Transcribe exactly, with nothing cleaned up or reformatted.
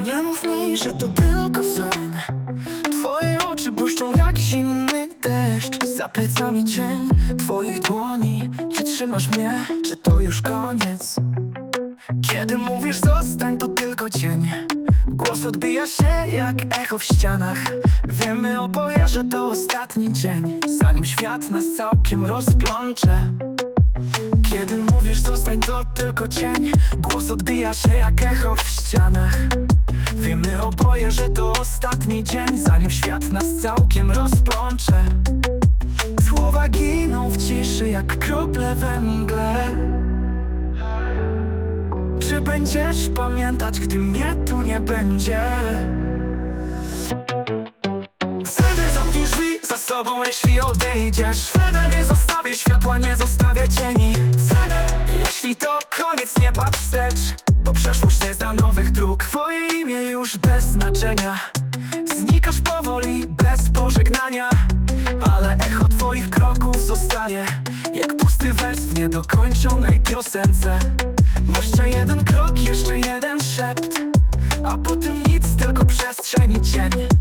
Nie mów mi, że to tylko sen. Twoje oczy błyszczą jak zimny deszcz. Za plecami cień twoich dłoni. Czy trzymasz mnie, czy to już koniec? Kiedy mówisz zostań, to tylko cień. Głos odbija się jak echo w ścianach. Wiemy oboje, że to ostatni dzień, zanim świat nas całkiem rozplącze. Kiedy mówisz zostań, to tylko cień. Głos odbija się jak echo w ścianach. Wiemy oboje, że to ostatni dzień, zanim świat nas całkiem rozplącze. Słowa giną w ciszy jak krople we mgle. Czy będziesz pamiętać, gdy mnie tu nie będzie? Wtedy zamknij drzwi za sobą, jeśli odejdziesz. Wtedy nie zostawię światła, nie zostawię cieni. Wtedy, jeśli to koniec, nie patrz wstecz, bo przeszłość nie zna nowych dróg. Twoje imię już bez znaczenia. Znikasz powoli, bez pożegnania. Ale echo twoich kroków zostaje jak pusty wers w niedokończonej piosence. Jeszcze jeden krok, jeszcze jeden szept, a potem nic, tylko przestrzeń i cień.